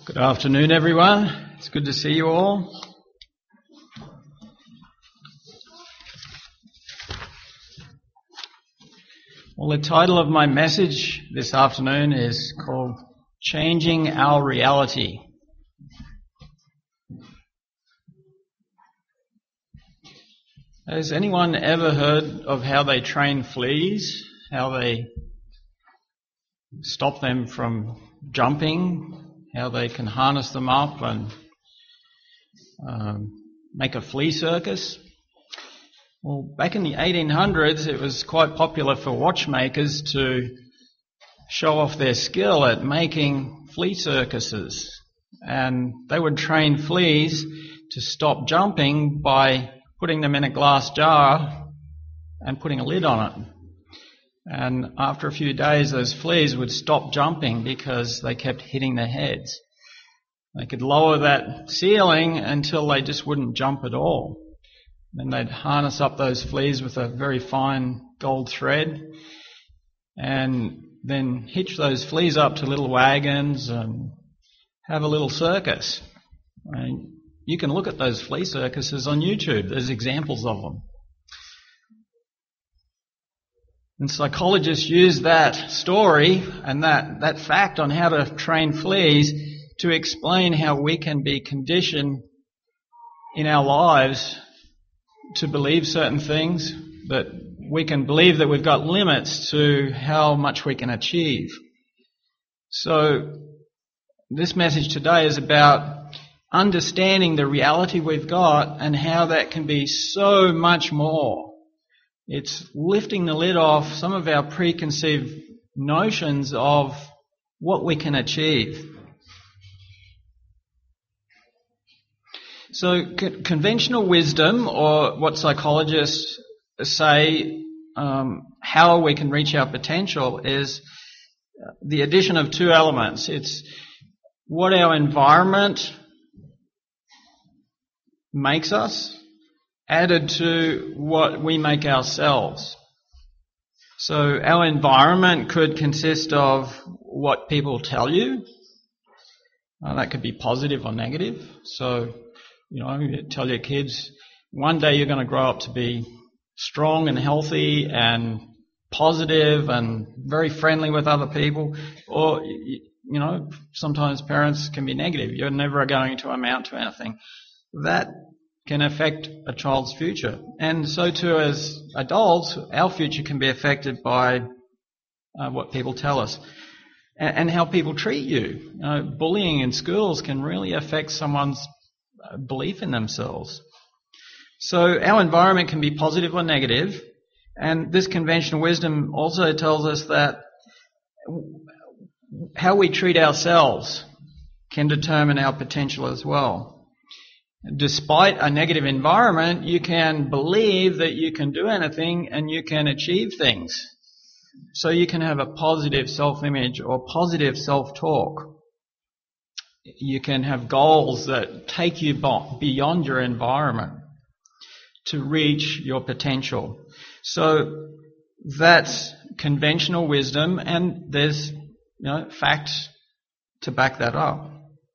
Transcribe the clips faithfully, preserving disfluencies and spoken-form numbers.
Good afternoon, everyone. It's good to see you all. Well, the title of my message this afternoon is called Changing Our Reality. Has anyone ever heard of how they train fleas? How they stop them from jumping? How they can harness them up and um, make a flea circus? Well, back in the eighteen hundreds, it was quite popular for watchmakers to show off their skill at making flea circuses. And they would train fleas to stop jumping by putting them in a glass jar and putting a lid on it. And after a few days, those fleas would stop jumping because they kept hitting their heads. They could lower that ceiling until they just wouldn't jump at all. Then they'd harness up those fleas with a very fine gold thread and then hitch those fleas up to little wagons and have a little circus. And you can look at those flea circuses on YouTube. There's examples of them. And psychologists use that story and that, that fact on how to train fleas to explain how we can be conditioned in our lives to believe certain things, that we can believe that we've got limits to how much we can achieve. So this message today is about understanding the reality we've got and how that can be so much more. It's lifting the lid off some of our preconceived notions of what we can achieve. So co- conventional wisdom, or what psychologists say um, how we can reach our potential, is the addition of two elements. It's what our environment makes us, added to what we make ourselves. So our environment could consist of what people tell you. Uh, that could be positive or negative. So, you know, you tell your kids, one day you're going to grow up to be strong and healthy and positive and very friendly with other people. Or, you know, sometimes parents can be negative. You're never going to amount to anything. That can affect a child's future. And so too, as adults, our future can be affected by uh, what people tell us and, and how people treat you. You know, bullying in schools can really affect someone's belief in themselves. So our environment can be positive or negative, and this conventional wisdom also tells us that how we treat ourselves can determine our potential as well. Despite a negative environment, you can believe that you can do anything and you can achieve things. So you can have a positive self-image or positive self-talk. You can have goals that take you beyond your environment to reach your potential. So that's conventional wisdom, and there's, you know, facts to back that up.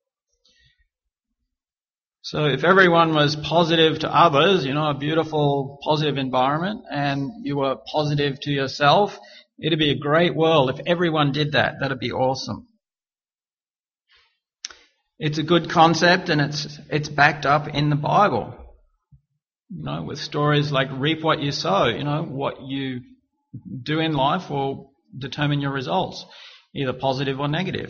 So if everyone was positive to others, you know, a beautiful, positive environment, and you were positive to yourself, it'd be a great world. If everyone did that, that'd be awesome. It's a good concept, and it's it's backed up in the Bible. You know, with stories like reap what you sow. You know, what you do in life will determine your results, either positive or negative.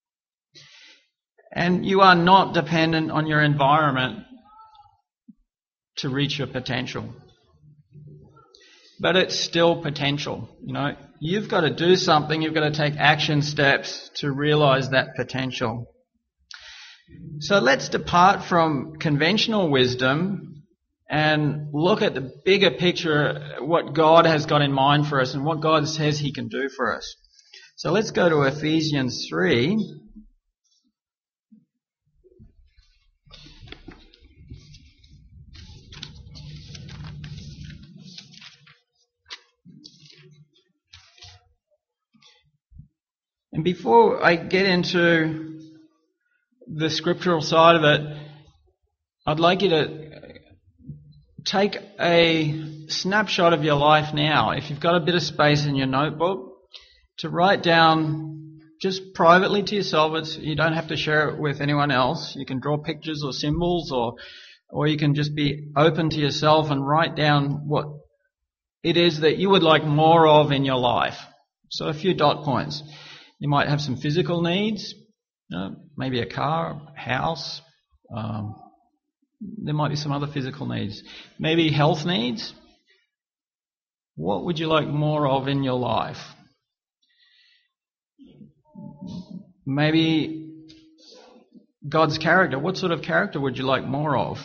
And you are not dependent on your environment to reach your potential. But it's still potential. You know, you've got to do something, you've got to take action steps to realize that potential. So let's depart from conventional wisdom and look at the bigger picture, what God has got in mind for us and what God says He can do for us. So let's go to Ephesians three. And before I get into the scriptural side of it, I'd like you to take a snapshot of your life now. If you've got a bit of space in your notebook, to write down just privately to yourself. It's, you don't have to share it with anyone else. You can draw pictures or symbols, or or you can just be open to yourself and write down what it is that you would like more of in your life. So a few dot points. You might have some physical needs, you know, maybe a car, house. Um, there might be some other physical needs. Maybe health needs. What would you like more of in your life? Maybe God's character. What sort of character would you like more of?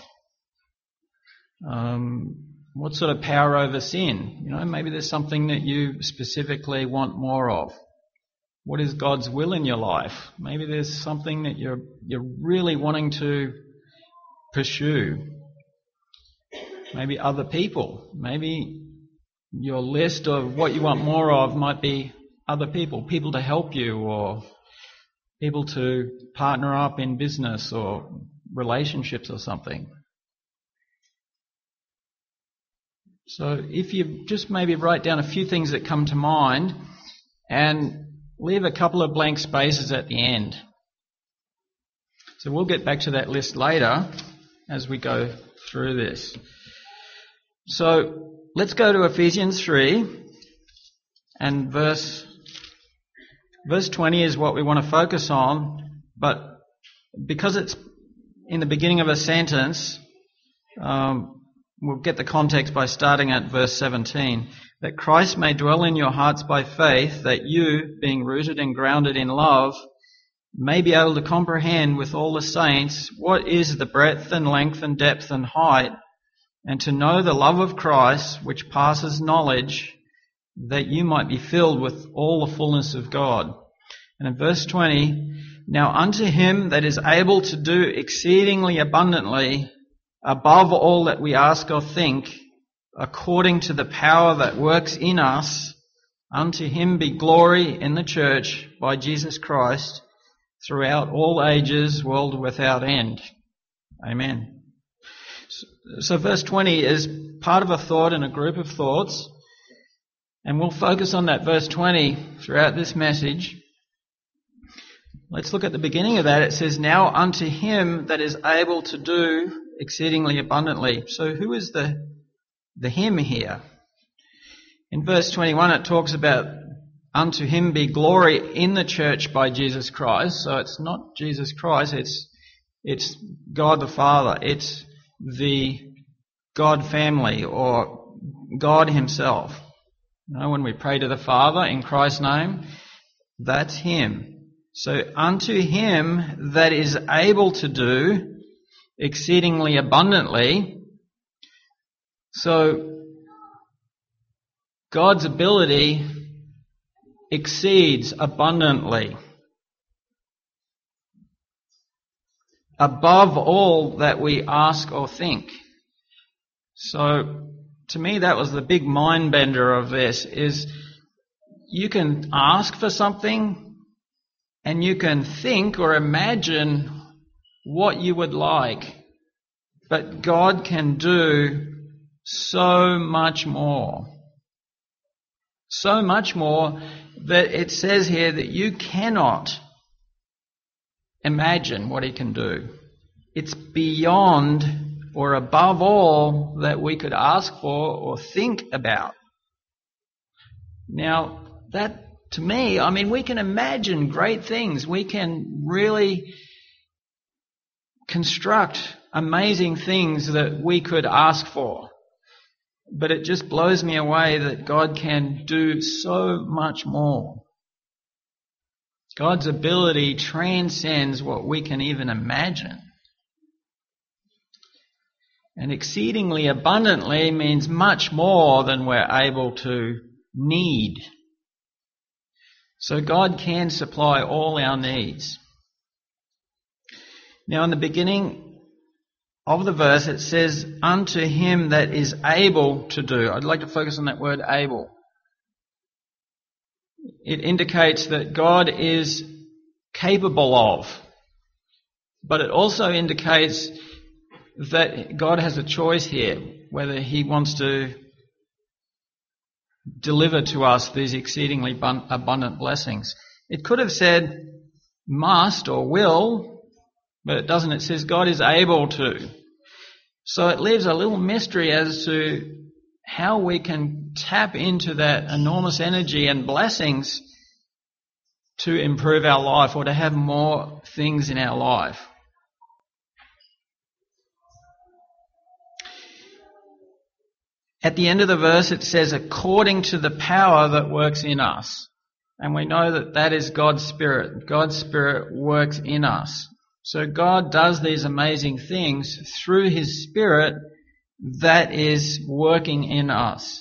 Um, what sort of power over sin? You know, maybe there's something that you specifically want more of. What is God's will in your life? Maybe there's something that you're you're really wanting to pursue. Maybe other people. Maybe your list of what you want more of might be other people, people to help you, or people to partner up in business or relationships or something. So if you just maybe write down a few things that come to mind and leave a couple of blank spaces at the end. So we'll get back to that list later as we go through this. So let's go to Ephesians three, and verse verse twenty is what we want to focus on, but because it's in the beginning of a sentence, um, we'll get the context by starting at verse seventeen. That Christ may dwell in your hearts by faith, that you, being rooted and grounded in love, may be able to comprehend with all the saints what is the breadth and length and depth and height, and to know the love of Christ, which passes knowledge, that you might be filled with all the fullness of God. And in verse twenty, now unto him that is able to do exceedingly abundantly, above all that we ask or think, according to the power that works in us, unto him be glory in the church by Jesus Christ throughout all ages, world without end. Amen. So, so verse twenty is part of a thought and a group of thoughts, and we'll focus on that verse twenty throughout this message. Let's look at the beginning of that. It says, now unto him that is able to do exceedingly abundantly. So who is the the him here? In verse twenty-one it talks about unto him be glory in the church by Jesus Christ. So it's not Jesus Christ, it's it's God the Father. It's the God family, or God himself. You know, when we pray to the Father in Christ's name, that's him. So unto him that is able to do exceedingly abundantly. So God's ability exceeds abundantly, above all that we ask or think. So to me that was the big mind bender of this, is you can ask for something and you can think or imagine what you would like, but God can do so much more. So much more that it says here that you cannot imagine what he can do. It's beyond or above all that we could ask for or think about. Now, that to me, I mean, we can imagine great things. We can really construct amazing things that we could ask for. But it just blows me away that God can do so much more. God's ability transcends what we can even imagine. And exceedingly abundantly means much more than we're able to need. So God can supply all our needs. Now in the beginning of the verse it says, unto him that is able to do. I'd like to focus on that word able. It indicates that God is capable of. But it also indicates that God has a choice here, whether he wants to deliver to us these exceedingly abundant blessings. It could have said must or will, but it doesn't. It says God is able to. So it leaves a little mystery as to how we can tap into that enormous energy and blessings to improve our life or to have more things in our life. At the end of the verse it says, according to the power that works in us. And we know that that is God's Spirit. God's Spirit works in us. So God does these amazing things through His Spirit that is working in us.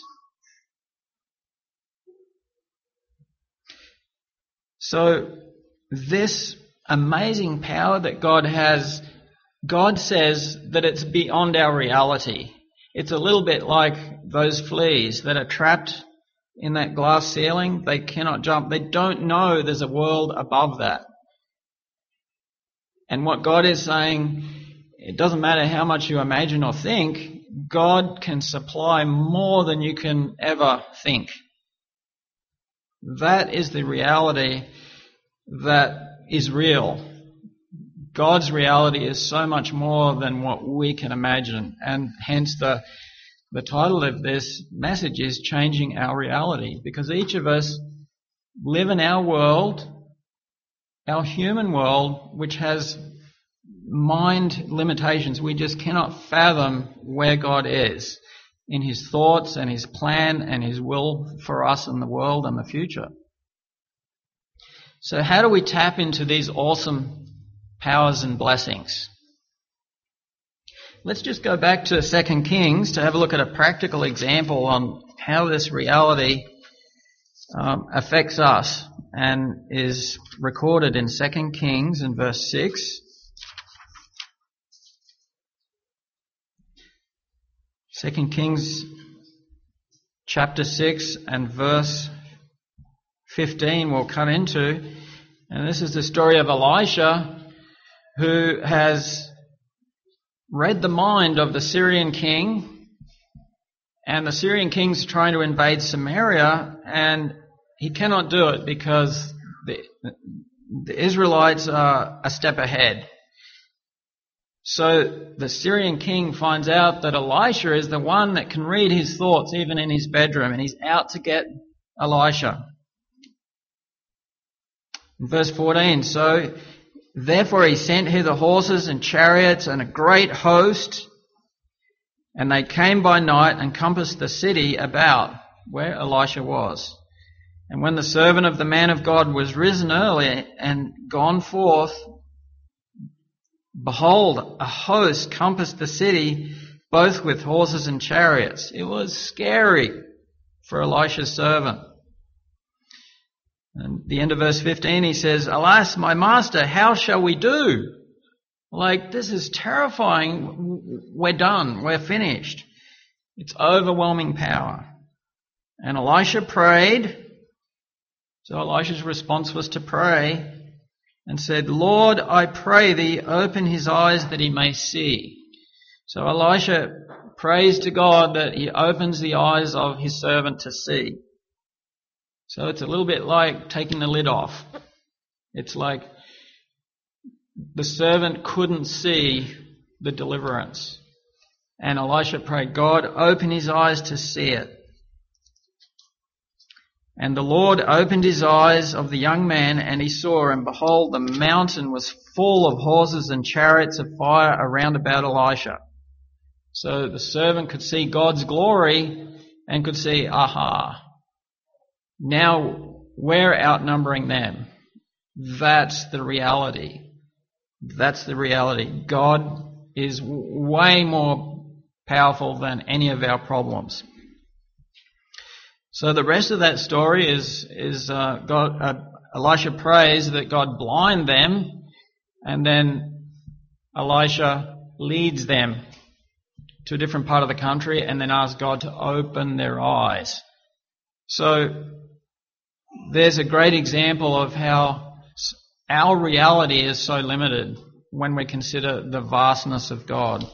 So this amazing power that God has, God says that it's beyond our reality. It's a little bit like those fleas that are trapped in that glass ceiling. They cannot jump. They don't know there's a world above that. And what God is saying, it doesn't matter how much you imagine or think, God can supply more than you can ever think. That is the reality that is real. God's reality is so much more than what we can imagine, and hence the the title of this message is Changing Our Reality, because each of us live in our world, our human world, which has mind limitations. We just cannot fathom where God is in His thoughts and His plan and His will for us and the world and the future. So how do we tap into these awesome powers and blessings? Let's just go back to Second Kings to have a look at a practical example on how this reality um, affects us, and is recorded in Second Kings in verse six. Second Kings chapter six and verse fifteen we'll cut into, and this is the story of Elisha, who has read the mind of the Syrian king, and the Syrian king's trying to invade Samaria, and he cannot do it because the, the Israelites are a step ahead. So the Syrian king finds out that Elisha is the one that can read his thoughts even in his bedroom, and he's out to get Elisha. In verse fourteen, so therefore he sent hither horses and chariots and a great host, and they came by night and compassed the city about where Elisha was. And when the servant of the man of God was risen early and gone forth, behold, a host compassed the city, both with horses and chariots. It was scary for Elisha's servant. And at the end of verse fifteen, he says, alas, my master, how shall we do? Like, this is terrifying. We're done. We're finished. It's overwhelming power. And Elisha prayed. So Elisha's response was to pray and said, Lord, I pray thee, open his eyes that he may see. So Elisha prays to God that he opens the eyes of his servant to see. So it's a little bit like taking the lid off. It's like the servant couldn't see the deliverance. And Elisha prayed, God, open his eyes to see it. And the Lord opened his eyes of the young man, and he saw, and behold, the mountain was full of horses and chariots of fire around about Elisha. So the servant could see God's glory and could see, aha, now we're outnumbering them. That's the reality. That's the reality. God is w- way more powerful than any of our problems. So the rest of that story is is uh, God. Uh, Elisha prays that God blind them, and then Elisha leads them to a different part of the country, and then asks God to open their eyes. So there's a great example of how our reality is so limited. when we consider the vastness of God.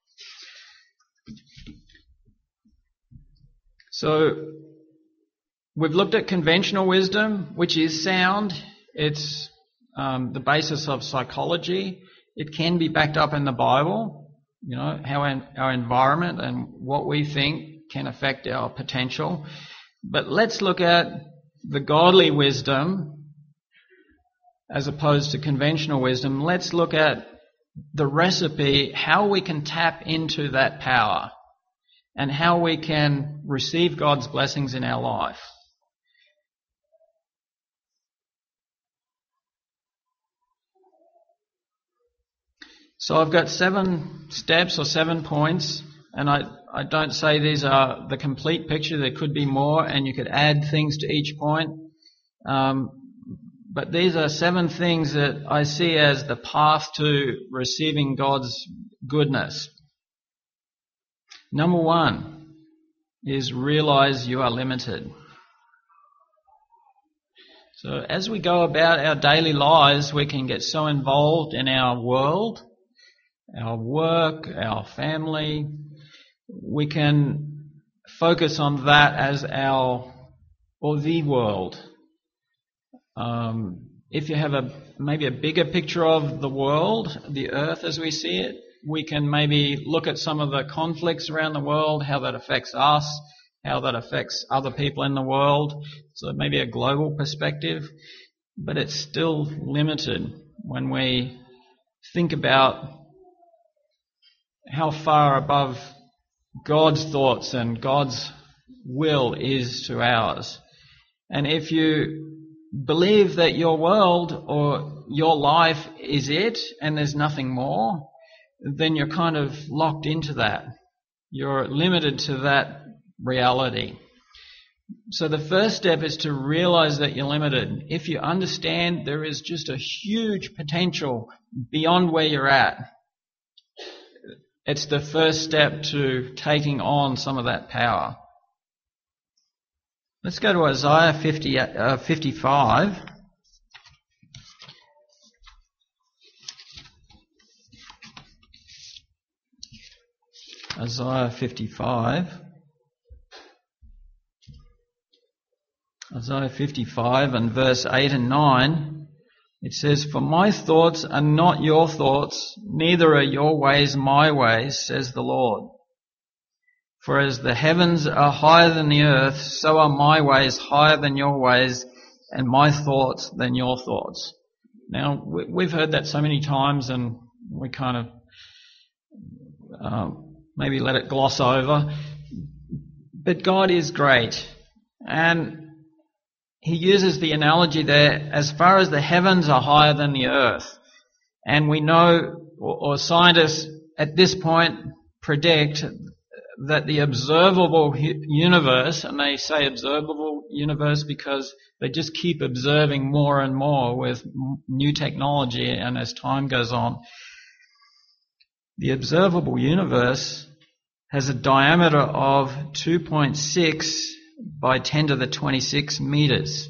So we've looked at conventional wisdom, which is sound. It's um, the basis of psychology. It can be backed up in the Bible, you know, how our, our environment and what we think can affect our potential. But let's look at the godly wisdom as opposed to conventional wisdom. Let's look at the recipe, how we can tap into that power and how we can receive God's blessings in our life. So I've got seven steps or seven points, and I, I don't say these are the complete picture. There could be more, and you could add things to each point. Um, but these are seven things that I see as the path to receiving God's goodness. Number one is realize you are limited. So as we go about our daily lives, we can get so involved in our world, our work, our family. We can focus on that as our, or the world. Um, if you have a maybe a bigger picture of the world, the earth as we see it, we can maybe look at some of the conflicts around the world, how that affects us, how that affects other people in the world. So maybe a global perspective, but it's still limited when we think about how far above God's thoughts and God's will is to ours. And if you believe that your world or your life is it and there's nothing more, then you're kind of locked into that. You're limited to that reality. So the first step is to realize that you're limited. If you understand there is just a huge potential beyond where you're at, it's the first step to taking on some of that power. Let's go to Isaiah fifty, uh, fifty-five. Isaiah fifty-five. Isaiah fifty-five and verse eight and nine. It says, "For my thoughts are not your thoughts, neither are your ways my ways, says the Lord. For as the heavens are higher than the earth, so are my ways higher than your ways, and my thoughts than your thoughts." Now, we've heard that so many times, and we kind of um, maybe let it gloss over. But God is great, and He uses the analogy there, as far as the heavens are higher than the earth. And we know, or, or scientists at this point predict that the observable universe, and they say observable universe because they just keep observing more and more with new technology and as time goes on, the observable universe has a diameter of two point six by ten to the twenty-six meters.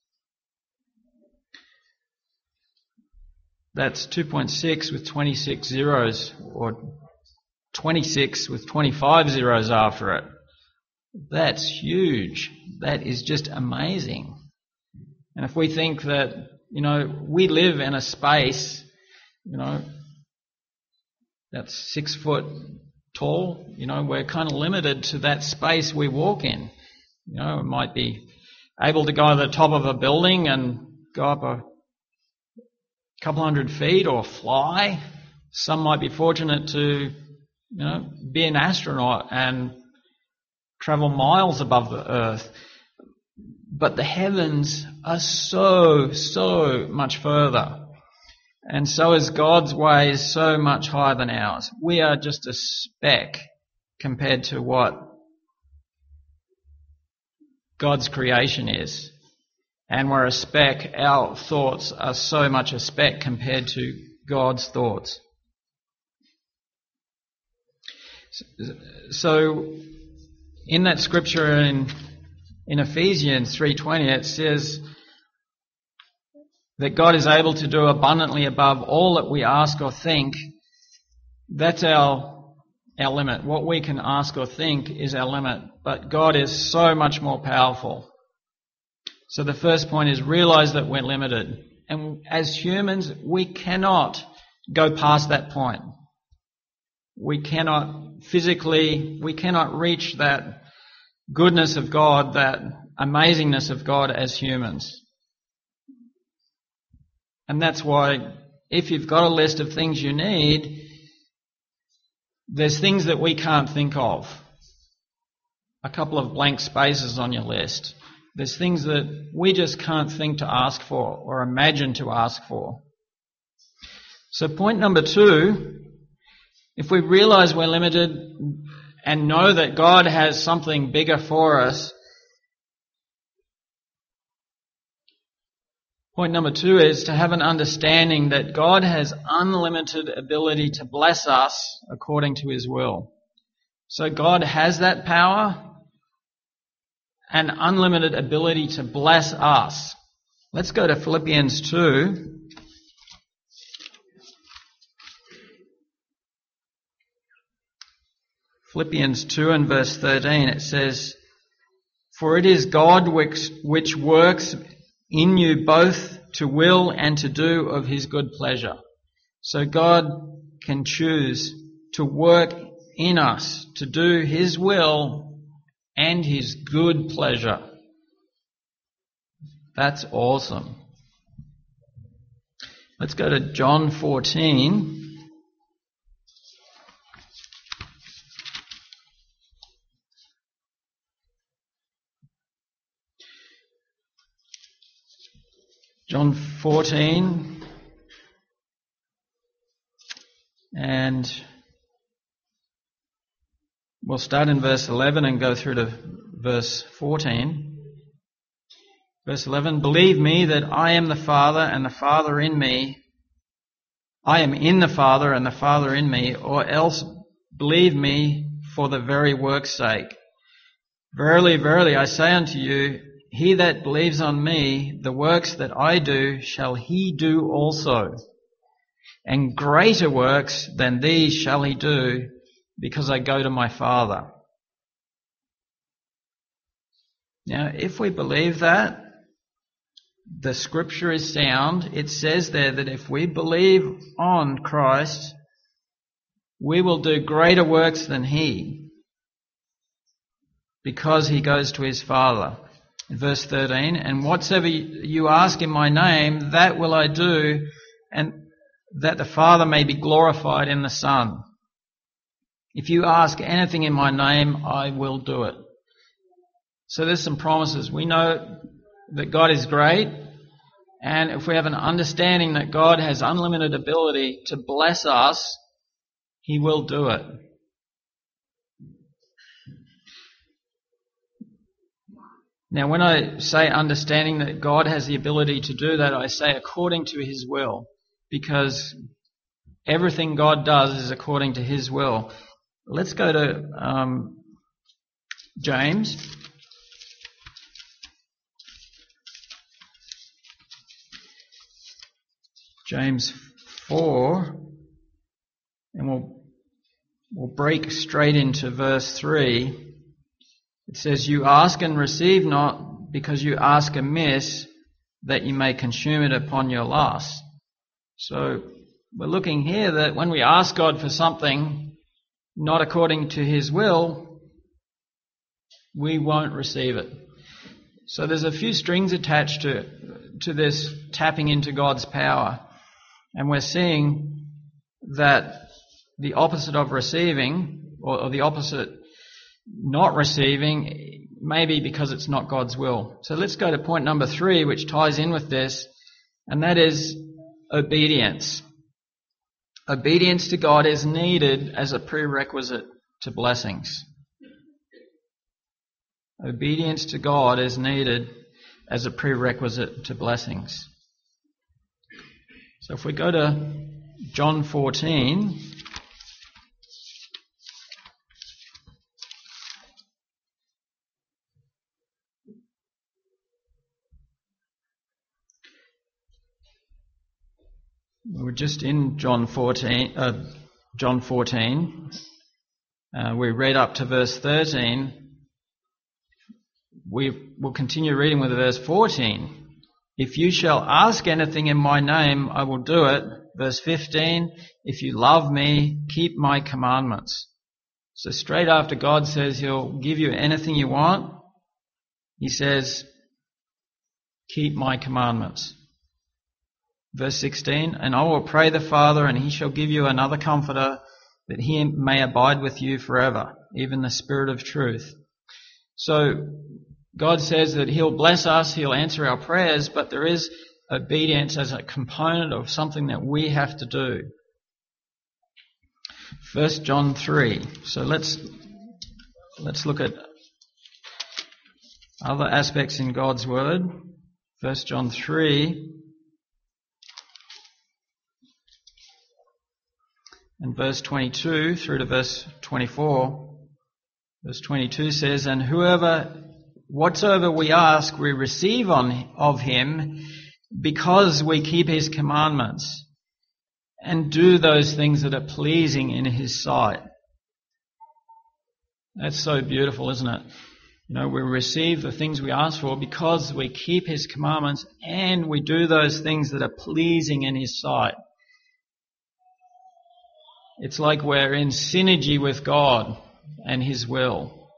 That's two point six with twenty-six zeros, or twenty-six with twenty-five zeros after it. That's huge. That is just amazing. And if we think that, you know, we live in a space, you know, that's six foot tall, you know, we're kind of limited to that space we walk in. You know, we might be able to go to the top of a building and go up a couple hundred feet or fly. Some might be fortunate to, you know, be an astronaut and travel miles above the earth. But the heavens are so, so much further. And so is God's ways so much higher than ours. We are just a speck compared to what God's creation is. And we're a speck. Our thoughts are so much a speck compared to God's thoughts. So in that scripture in, in Ephesians three twenty, it says, that God is able to do abundantly above all that we ask or think, that's our, our limit. What we can ask or think is our limit, but God is so much more powerful. So the first point is realize that we're limited. And as humans, we cannot go past that point. We cannot physically, we cannot reach that goodness of God, that amazingness of God as humans. And that's why if you've got a list of things you need, there's things that we can't think of. A couple of blank spaces on your list. There's things that we just can't think to ask for or imagine to ask for. So point number two, if we realize we're limited and know that God has something bigger for us, point number two is to have an understanding that God has unlimited ability to bless us according to His will. So God has that power and unlimited ability to bless us. Let's go to Philippians two. Philippians two and verse thirteen, it says, "For it is God which, which works in you both to will and to do of His good pleasure." So God can choose to work in us to do His will and His good pleasure. That's awesome. Let's go to John fourteen. John fourteen, and we'll start in verse eleven and go through to verse fourteen. Verse eleven, "Believe me that I am the Father and the Father in me. I am in the Father and the Father in me, or else believe me for the very work's sake. Verily, verily, I say unto you, he that believes on me, the works that I do shall he do also. And greater works than these shall he do, because I go to my Father." Now, if we believe that, the scripture is sound. It says there that if we believe on Christ, we will do greater works than he, because he goes to his Father. In verse thirteen, "And whatsoever you ask in my name, that will I do, and that the Father may be glorified in the Son. If you ask anything in my name, I will do it." So there's some promises. We know that God is great, and if we have an understanding that God has unlimited ability to bless us, he will do it. Now, when I say understanding that God has the ability to do that, I say according to his will, because everything God does is according to his will. Let's go to um, James. James four, and we'll, we'll break straight into verse three. It says, "You ask and receive not, because you ask amiss, that you may consume it upon your lust." So we're looking here that when we ask God for something not according to his will, we won't receive it. So there's a few strings attached to, to this tapping into God's power. And we're seeing that the opposite of receiving, or, or the opposite not receiving, may be because it's not God's will. So let's go to point number three, which ties in with this, and that is obedience. Obedience to God is needed as a prerequisite to blessings. Obedience to God is needed as a prerequisite to blessings. So if we go to John fourteen, We're just in John fourteen. Uh, John fourteen. Uh, we read up to verse thirteen. We will continue reading with verse fourteen. If you shall ask anything in my name, I will do it. Verse fifteen. If you love me, keep my commandments. So straight after God says he'll give you anything you want, he says, keep my commandments. Verse sixteen, and I will pray the Father, and he shall give you another comforter, that he may abide with you forever, even the Spirit of truth. So God says that he'll bless us, he'll answer our prayers, but there is obedience as a component of something that we have to do. First John three. So let's let's look at other aspects in God's word. First John three and verse twenty-two through to verse twenty-four. Verse twenty-two says, and whoever, whatsoever we ask, we receive on of him, because we keep his commandments and do those things that are pleasing in his sight. That's so beautiful, isn't it? You know, we receive the things we ask for because we keep his commandments and we do those things that are pleasing in his sight. It's like we're in synergy with God and his will.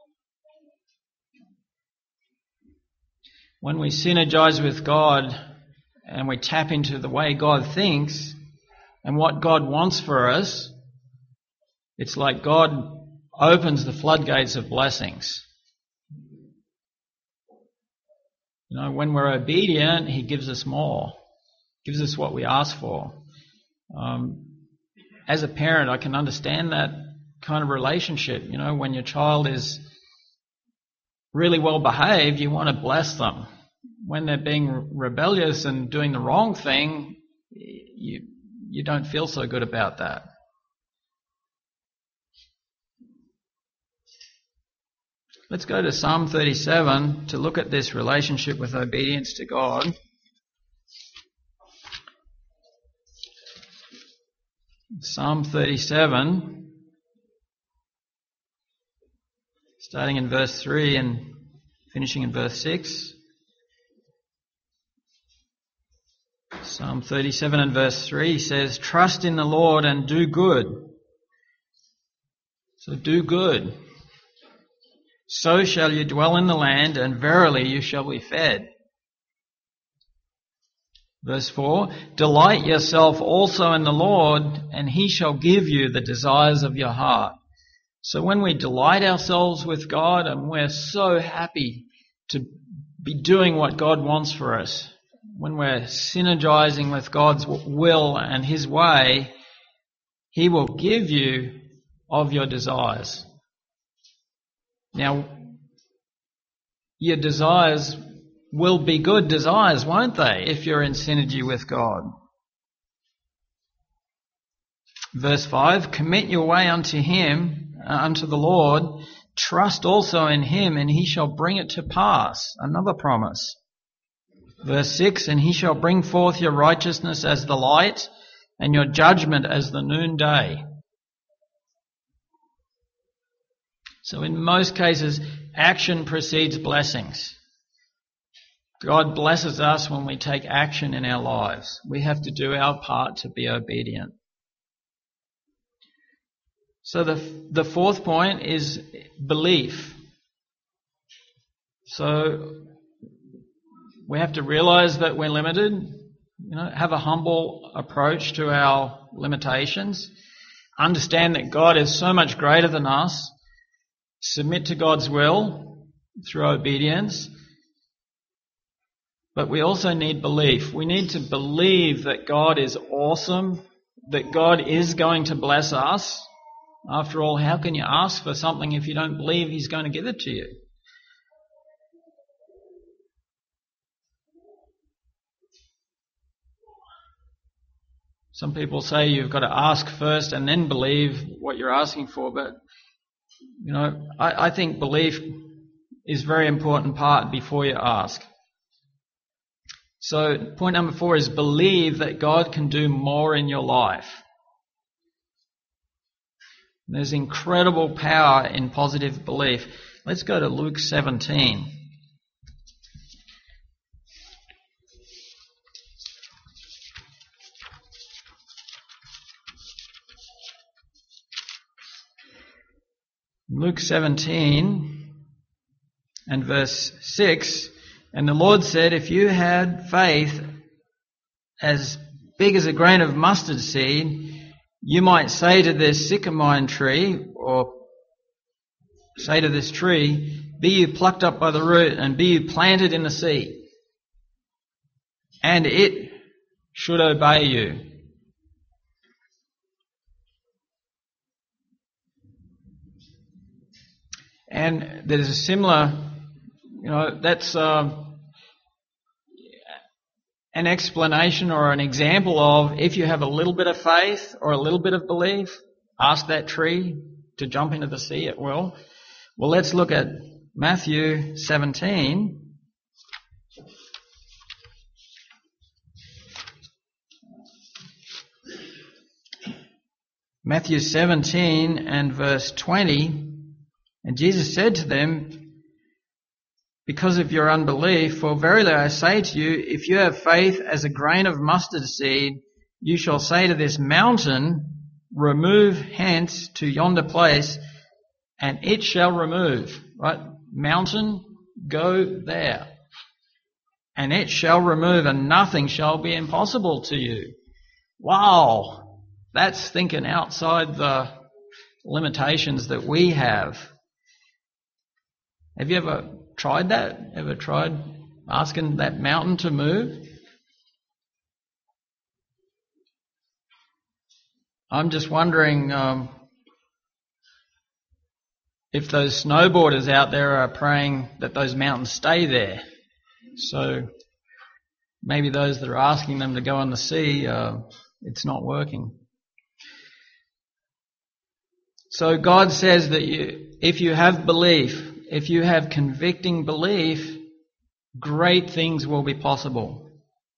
When we synergize with God and we tap into the way God thinks and what God wants for us, it's like God opens the floodgates of blessings. You know, when we're obedient, he gives us more, gives us what we ask for. Um, as a parent, I can understand that kind of relationship. You know, when your child is really well behaved, you want to bless them. When they're being rebellious and doing the wrong thing, you you don't feel so good about that. Let's go to Psalm thirty-seven to look at this relationship with obedience to God. Psalm thirty-seven, starting in verse three and finishing in verse six. Psalm thirty-seven and verse three says, trust in the Lord and do good. So do good. So shall you dwell in the land, and verily you shall be fed. Verse four, delight yourself also in the Lord, and he shall give you the desires of your heart. So when we delight ourselves with God and we're so happy to be doing what God wants for us, when we're synergizing with God's will and his way, he will give you of your desires. Now, your desires will be good desires, won't they, if you're in synergy with God? Verse five, commit your way unto him, uh, unto the Lord, trust also in him, and he shall bring it to pass. Another promise. Verse six, and he shall bring forth your righteousness as the light, and your judgment as the noonday. So in most cases, action precedes blessings. God blesses us when we take action in our lives. We have to do our part to be obedient. So the the fourth point is belief. So we have to realize that we're limited, you know, have a humble approach to our limitations, understand that God is so much greater than us, submit to God's will through obedience. But we also need belief. We need to believe that God is awesome, that God is going to bless us. After all, how can you ask for something if you don't believe he's going to give it to you? Some people say you've got to ask first and then believe what you're asking for, but you know, I, I think belief is a very important part before you ask. So point number four is believe that God can do more in your life. There's incredible power in positive belief. Let's go to Luke seventeen. Luke seventeen and verse six, and the Lord said, if you had faith as big as a grain of mustard seed, you might say to this sycamore tree, or say to this tree, be you plucked up by the root and be you planted in the sea, and it should obey you. And there's a similar, you know, that's uh, an explanation or an example of if you have a little bit of faith or a little bit of belief, ask that tree to jump into the sea, it will. Well, let's look at Matthew seventeen. Matthew seventeen and verse twenty. And Jesus said to them, because of your unbelief, for verily I say to you, if you have faith as a grain of mustard seed, you shall say to this mountain, remove hence to yonder place, and it shall remove. Right? Mountain, go there. And it shall remove, and nothing shall be impossible to you. Wow! That's thinking outside the limitations that we have. Have you ever tried that? Ever tried asking that mountain to move? I'm just wondering um, if those snowboarders out there are praying that those mountains stay there. So maybe those that are asking them to go in the sea, uh, it's not working. So God says that you, if you have belief, if you have convicting belief, great things will be possible.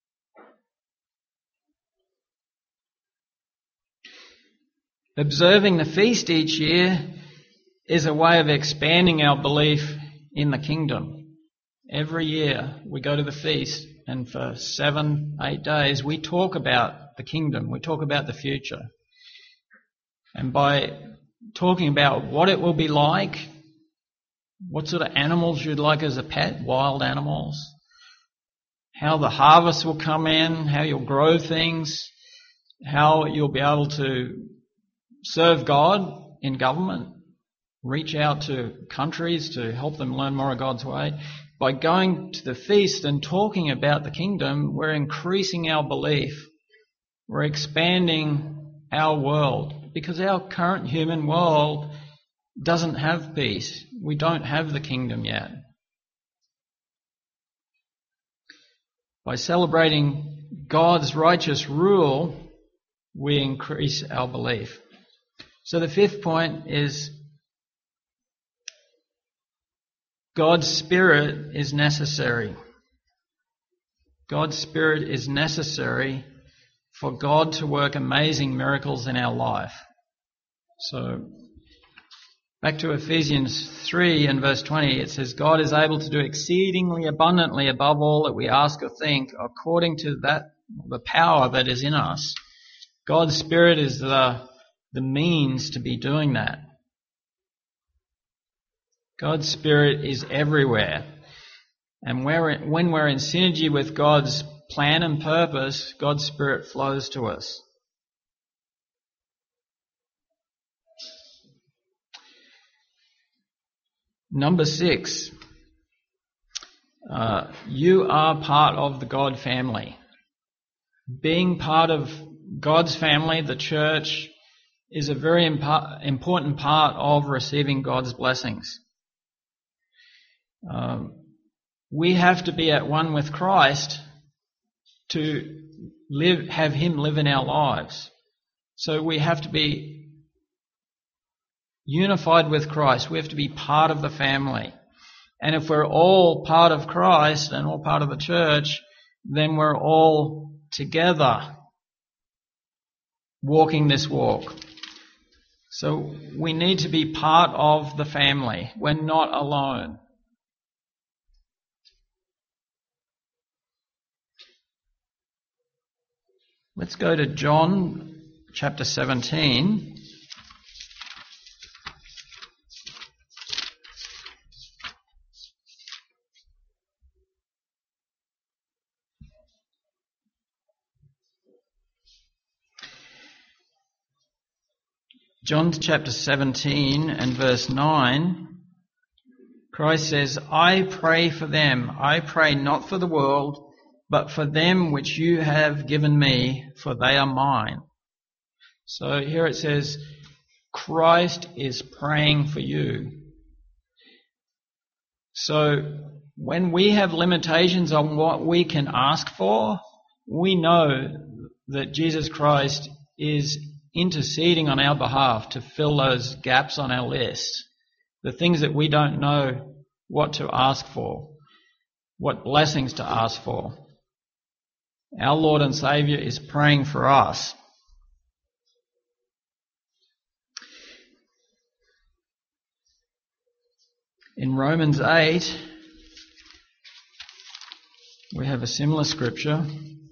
Observing the feast each year is a way of expanding our belief in the kingdom. Every year we go to the feast, and for seven, eight days we talk about the kingdom. We talk about the future. And by talking about what it will be like, what sort of animals you'd like as a pet, wild animals, how the harvest will come in, how you'll grow things, how you'll be able to serve God in government, reach out to countries to help them learn more of God's way. By going to the feast and talking about the kingdom, we're increasing our belief. We're expanding our world, because our current human world doesn't have peace. We don't have the kingdom yet. By celebrating God's righteous rule, we increase our belief. So the fifth point is God's Spirit is necessary. God's Spirit is necessary for God to work amazing miracles in our life. So back to Ephesians three and verse twenty, it says, God is able to do exceedingly abundantly above all that we ask or think, according to that the power that is in us. God's Spirit is the, the means to be doing that. God's Spirit is everywhere. And we're, when we're in synergy with God's plan and purpose, God's Spirit flows to us. Number six, uh, you are part of the God family. Being part of God's family, the church, is a very impa- important part of receiving God's blessings. Um, we have to be at one with Christ to live, have Him live in our lives. So we have to be unified with Christ. We have to be part of the family. And if we're all part of Christ and all part of the church, then we're all together walking this walk. So we need to be part of the family. We're not alone. Let's go to John chapter seventeen. John chapter seventeen and verse nine, Christ says, I pray for them. I pray not for the world, but for them which you have given me, for they are mine. So here it says, Christ is praying for you. So when we have limitations on what we can ask for, we know that Jesus Christ is interceding on our behalf to fill those gaps on our list, the things that we don't know what to ask for, what blessings to ask for. Our Lord and Saviour is praying for us. In Romans eight, we have a similar scripture.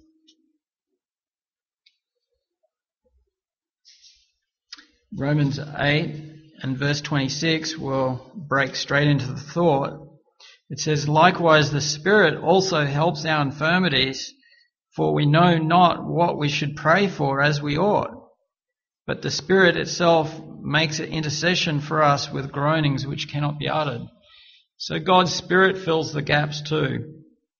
Romans eight and verse twenty-six will break straight into the thought. It says, likewise the Spirit also helps our infirmities, for we know not what we should pray for as we ought. But the Spirit itself makes intercession for us with groanings which cannot be uttered. So God's Spirit fills the gaps too.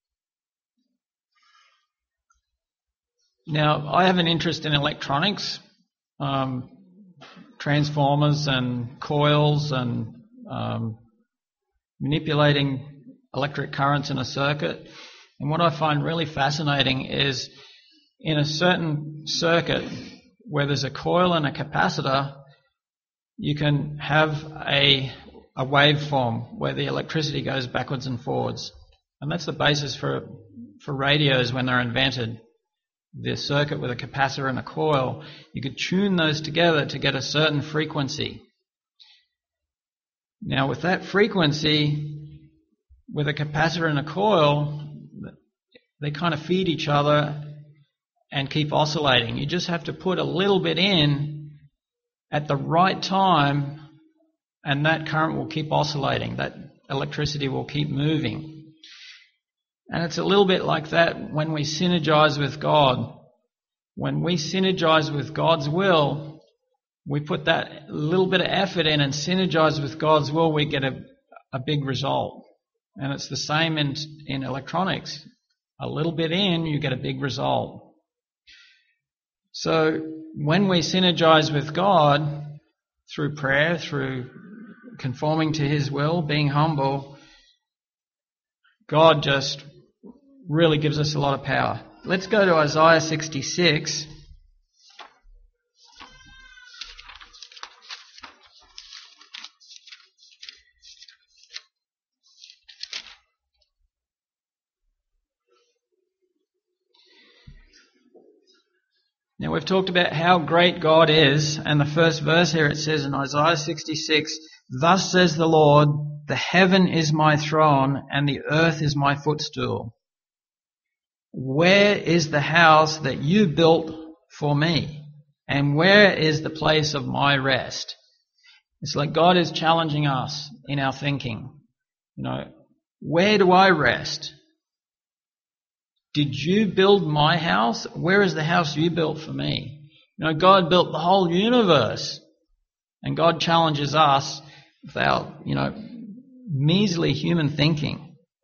Now, I have an interest in electronics, um, transformers and coils and um, manipulating electric currents in a circuit. And what I find really fascinating is in a certain circuit where there's a coil and a capacitor, you can have a, a waveform where the electricity goes backwards and forwards. And that's the basis for, for radios when they're invented. The circuit with a capacitor and a coil, you could tune those together to get a certain frequency. Now with that frequency, with a capacitor and a coil, they kind of feed each other and keep oscillating. You just have to put a little bit in at the right time and that current will keep oscillating. That electricity will keep moving. And it's a little bit like that when we synergize with God. When we synergize with God's will, we put that little bit of effort in and synergize with God's will, we get a, a big result. And it's the same in, in electronics. A little bit in, you get a big result. So when we synergize with God through prayer, through conforming to His will, being humble, God just really gives us a lot of power. Let's go to Isaiah sixty-six. Now we've talked about how great God is, and the first verse here it says in Isaiah sixty-six, thus says the Lord, the heaven is my throne and the earth is my footstool. Where is the house that you built for me? And where is the place of my rest? It's like God is challenging us in our thinking. You know, where do I rest? Did you build my house? Where is the house you built for me? You know, God built the whole universe. And God challenges us with our, you know, measly human thinking.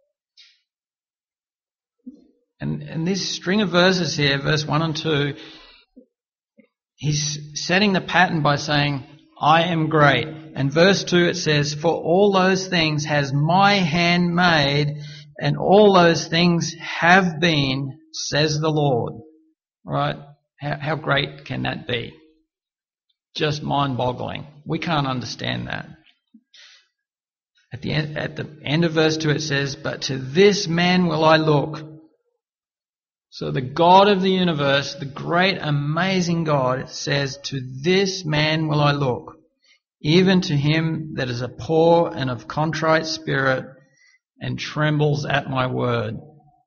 And, and this string of verses here, verse one and two, he's setting the pattern by saying, I am great. And verse two it says, for all those things has my hand made, and all those things have been, says the Lord. Right? How, how great can that be? Just mind-boggling. We can't understand that. At the end, at the end of verse two it says, but to this man will I look, So the God of the universe, the great, amazing God, says, to this man will I look, even to him that is a poor and of contrite spirit and trembles at my word.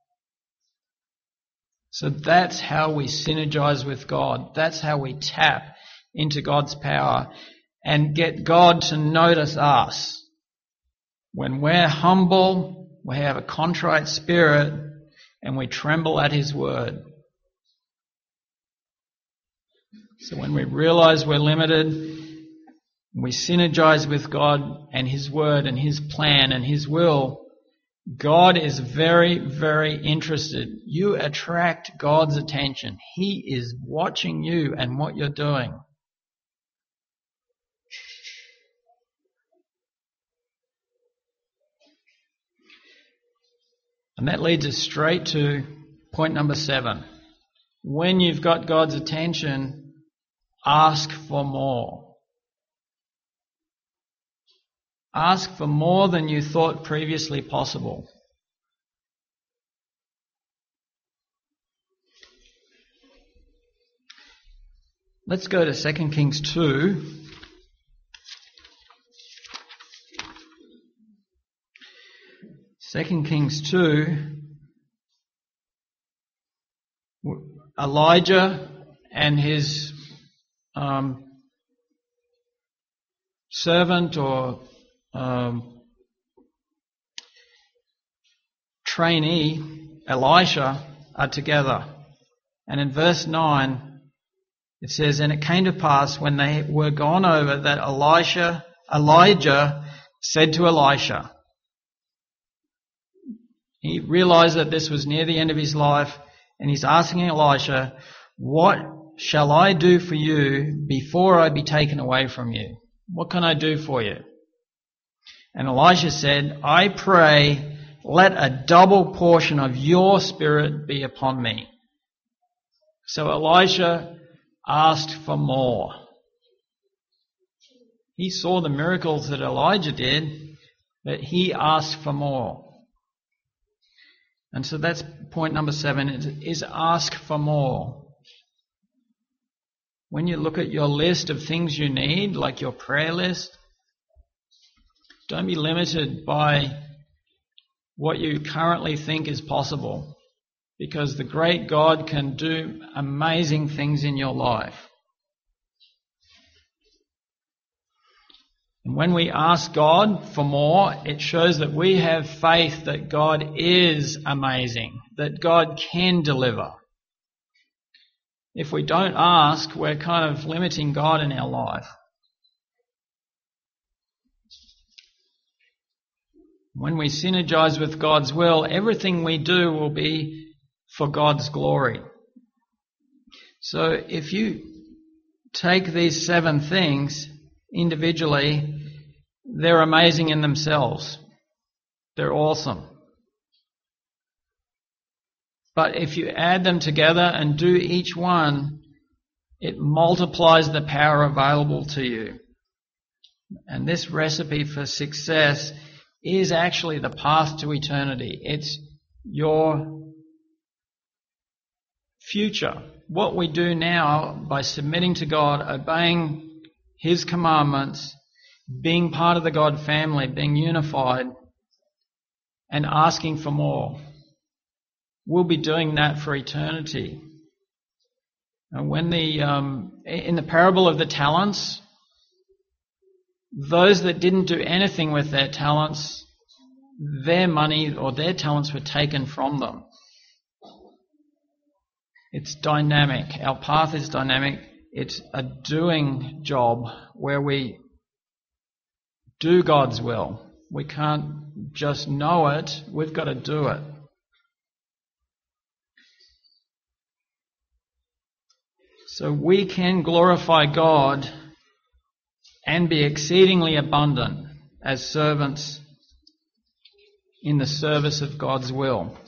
So that's how we synergize with God. That's how we tap into God's power and get God to notice us. When we're humble, we have a contrite spirit, and we tremble at his word. So when we realize we're limited, we synergize with God and his word and his plan and his will, God is very, very interested. You attract God's attention. He is watching you and what you're doing. And that leads us straight to point number seven. When you've got God's attention, ask for more. Ask for more than you thought previously possible. Let's go to Second Kings two. Second Kings two, Elijah and his um, servant or um, trainee, Elisha, are together. And in verse nine, it says, and it came to pass when they were gone over that Elisha, Elijah said to Elisha, he realized that this was near the end of his life, and he's asking Elisha, what shall I do for you before I be taken away from you? What can I do for you? And Elisha said, I pray, let a double portion of your spirit be upon me. So Elisha asked for more. He saw the miracles that Elijah did, but he asked for more. And so that's point number seven, is ask for more. When you look at your list of things you need, like your prayer list, don't be limited by what you currently think is possible, because the great God can do amazing things in your life. And when we ask God for more, it shows that we have faith that God is amazing, that God can deliver. If we don't ask, we're kind of limiting God in our life. When we synergize with God's will, everything we do will be for God's glory. So if you take these seven things individually, they're amazing in themselves. They're awesome. But if you add them together and do each one, it multiplies the power available to you. And this recipe for success is actually the path to eternity. It's your future. What we do now by submitting to God, obeying His commandments, being part of the God family, being unified, and asking for more. We'll be doing that for eternity. And when the um, in the parable of the talents, those that didn't do anything with their talents, their money or their talents were taken from them. It's dynamic. Our path is dynamic. It's a doing job where we do God's will. We can't just know it. We've got to do it. So we can glorify God and be exceedingly abundant as servants in the service of God's will.